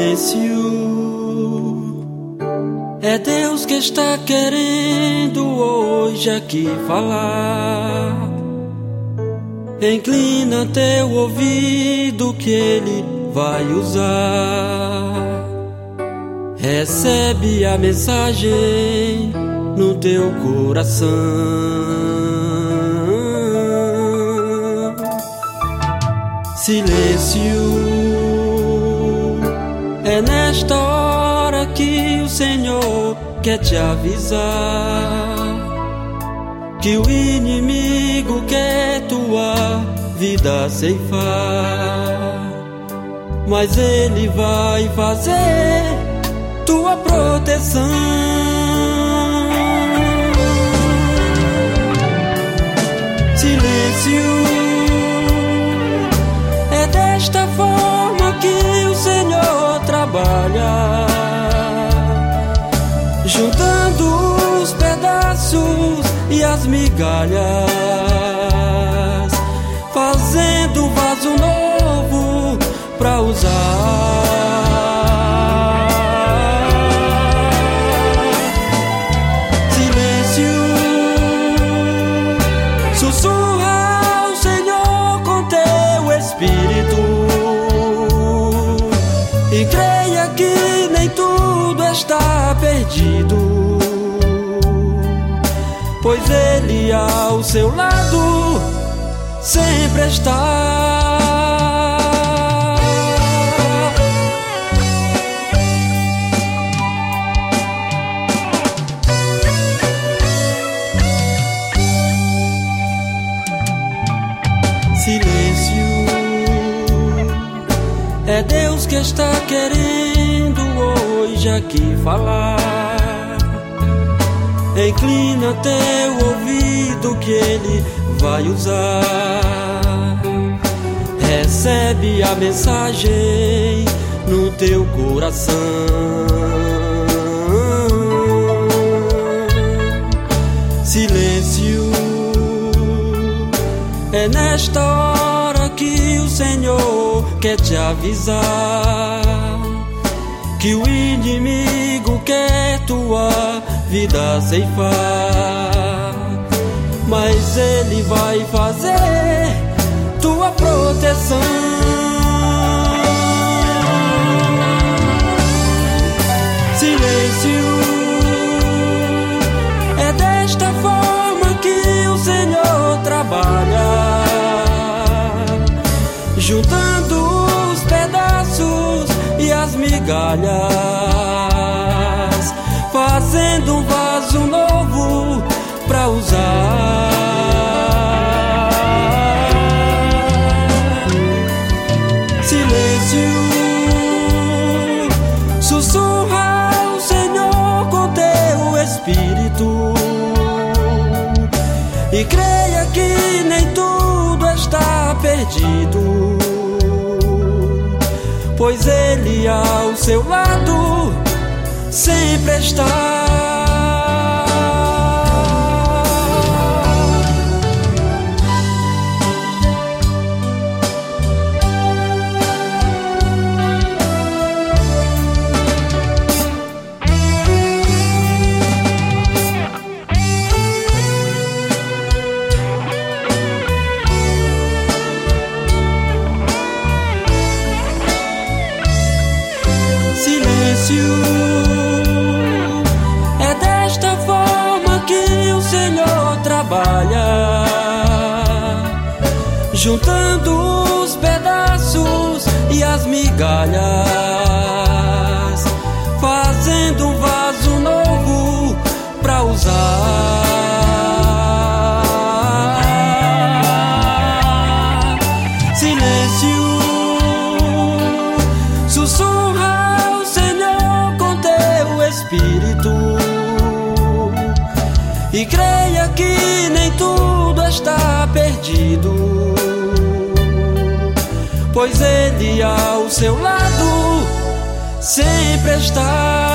silêncio. É Deus que está querendo hoje aqui falar. Inclina teu ouvido que Ele vai usar. Recebe a mensagem no teu coração. Silêncio. É nesta hora que o Senhor quer te avisar que o inimigo quer tua vida ceifar, mas Ele vai fazer tua proteção. Silêncio. É desta forma que o Senhor trabalha, juntando os pedaços e as migalhas, fazendo um vaso novo pra usar. Silêncio. Sussurra ao Senhor com teu espírito e creia que nem tudo está perdido, pois Ele ao seu lado sempre está. Silêncio. É Deus que está querendo hoje aqui falar. Inclina teu ouvido que Ele vai usar. Recebe a mensagem no teu coração. Silêncio. É nesta hora que o Senhor quer te avisar que o inimigo quer tua vida ceifar, mas Ele vai fazer tua proteção. Silêncio. É desta forma que o Senhor trabalha, juntando os pedaços e as migalhas, fazendo um vaso novo pra usar. Silêncio. Sussurra ao Senhor com teu espírito e creia que nem tudo está perdido, pois Ele ao seu lado sempre está. É desta forma que o Senhor trabalha, juntando os pedaços e as migalhas, fazendo um vaso novo pra usar. Silêncio. Sussurra espírito e creia que nem tudo está perdido, pois Ele ao seu lado sempre está.